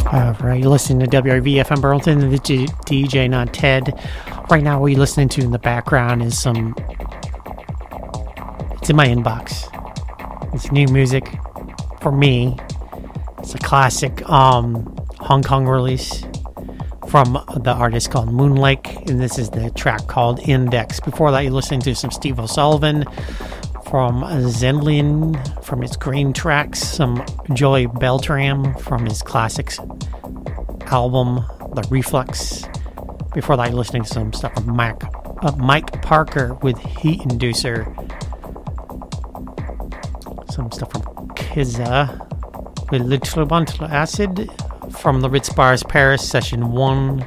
Right, you're listening to WRV FM Burlington, the DJ, not Ted. Right now, what you're listening to in the background is it's in my inbox. It's new music for me. It's a classic Hong Kong release from the artist called Moonlake, and this is the track called Index. Before that, you're listening to some Steve O'Sullivan from Zenlian from his Green Tracks, some Joy Beltram from his classics album The Reflex. Before that, you're listening to some stuff from Mike Parker with Heat Inducer, some stuff from Kiza with Little Acid from the Ritz Bars Paris Session 1,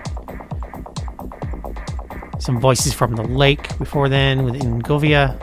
some Voices from the Lake before then with Ingovia.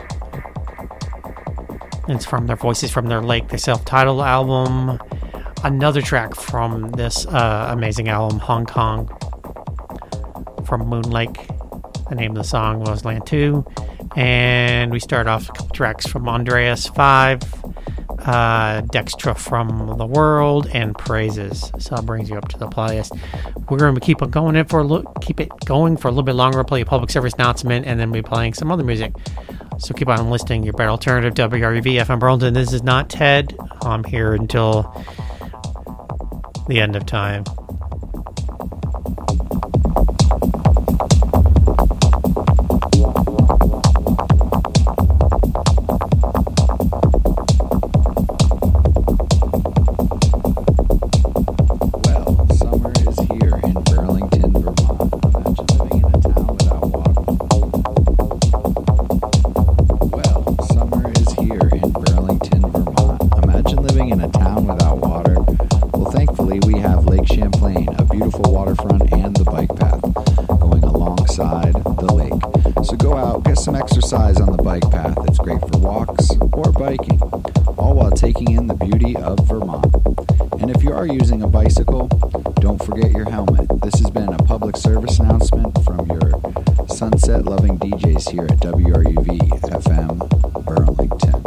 It's from their Voices from Their Lake, their self-titled album. Another track from this amazing album, Hong Kong, from Moonlake. The name of the song was Land 2. And we start off a couple tracks from Andreas 5, Dextra from The World, and Praises. So that brings you up to the playlist. We're going to keep it going for a little bit longer. We'll play a public service announcement, and then we'll be playing some other music. So keep on listening. Your better alternative, WRV FM Burlington. This is not Ted. I'm here until the end of time. Here at WRUV FM Burlington.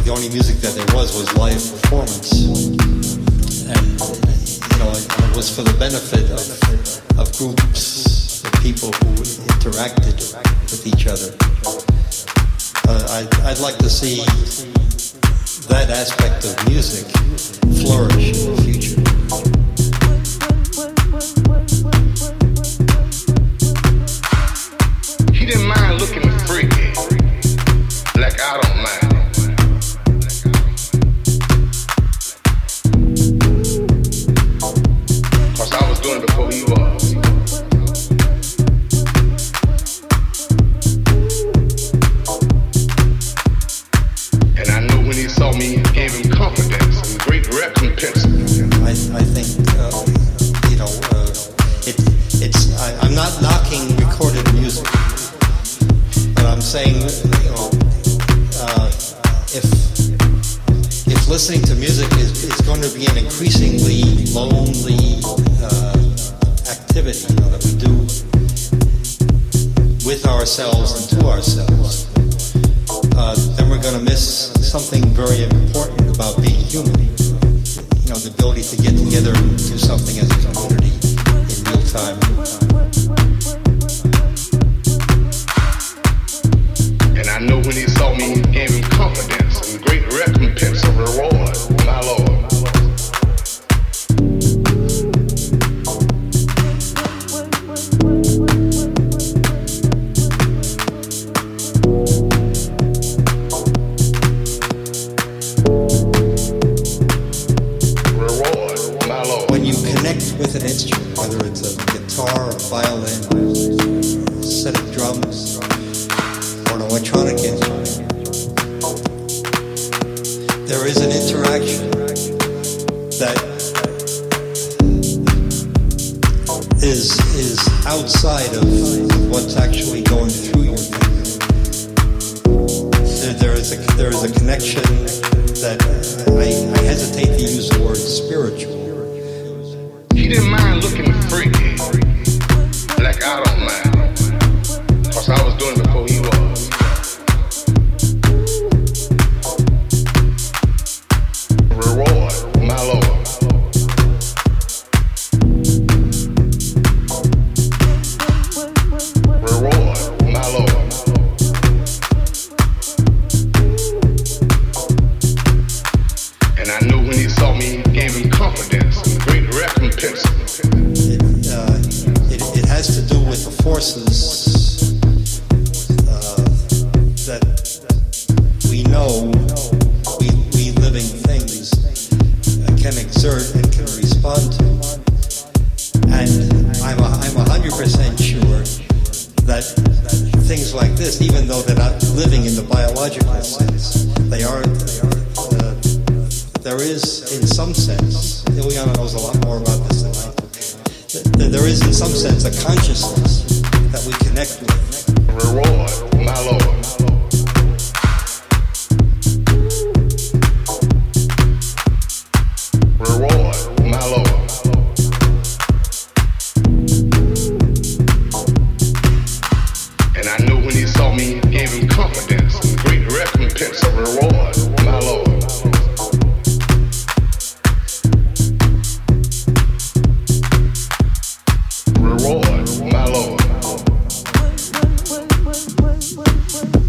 the only music that there was live performance, and it was for the benefit of groups of people who interacted with each other. I'd like to see that aspect of music flourish in the future. He didn't mind looking freaky, like I don't mind. Cause I was doing it before he was. And I knew when he saw me, it gave him confidence and great recompense. I think, I'm not knocking recorded music, but I'm saying, if listening to music is going to be an increasingly lonely activity that we do with ourselves and to ourselves, then we're going to miss something very important about being human. The ability to get together and do something as a community in real time. And I know when he saw me, it gave him confidence and great recompense of reward, my Lord. With an instrument, whether it's a guitar, a violin, a set of drums, or an electronic instrument, there is an interaction that is outside of what's actually going through your fingers. There is a connection that I hesitate to use the word spiritual. He didn't mind looking freaky, like I don't mind, cause I was doing it before he was. Reward, my Lord. Reward, my Lord. And I knew when he saw me, it gave him confidence and great recompense. It has to do with the forces that we know we living things can exert and can respond to. And I'm 100% sure that things like this, even though they're not living in the biological sense, they are. There is, in some sense, Ileana knows a lot more about this than I do. There is, in some sense, a consciousness that we connect with. Reward, my Lord. Reward, my Lord. And I knew when he saw me, it gave him confidence and great recompense of reward, my Lord. Reward, my Lord.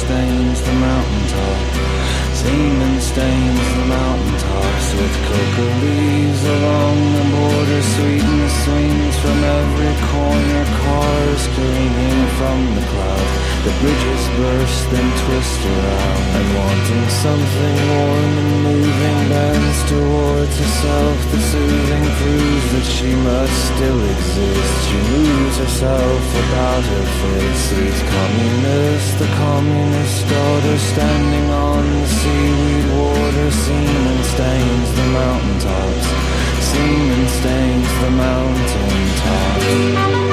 stains the mountaintop. Semen stains the mountaintops with coca leaves along the border. Sweetness swings from every corner. Cars careening from the cloud. The bridges burst then twist around. And wanting something warm and moving, bends towards herself. The soothing proves that she must still exist. She moves herself about her face. Sweet communist, the communist daughter, standing on the seaweed water. Semen stains the mountaintops. Semen stains the mountaintops.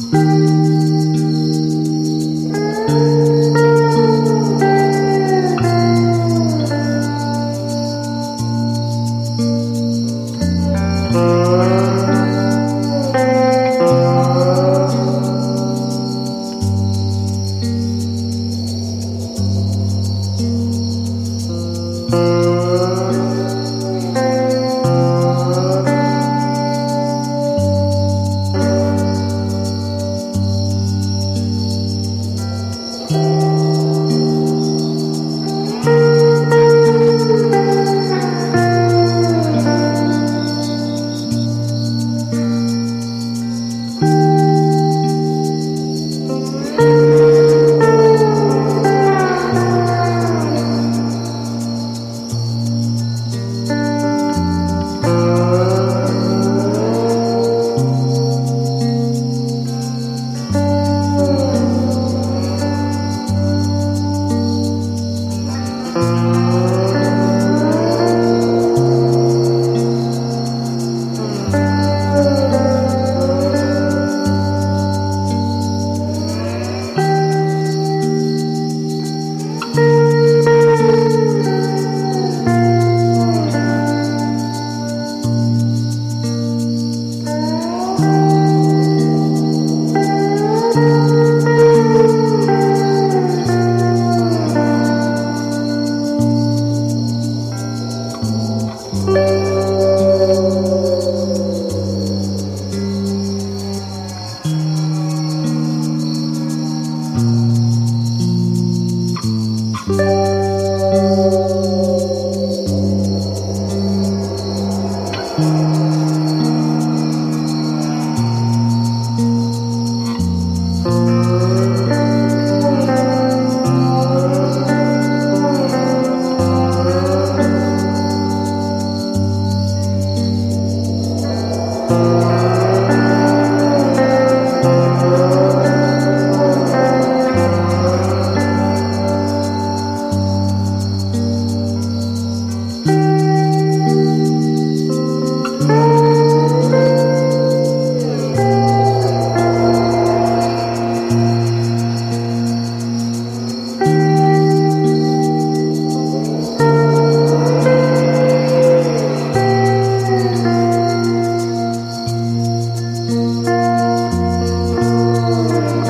Thank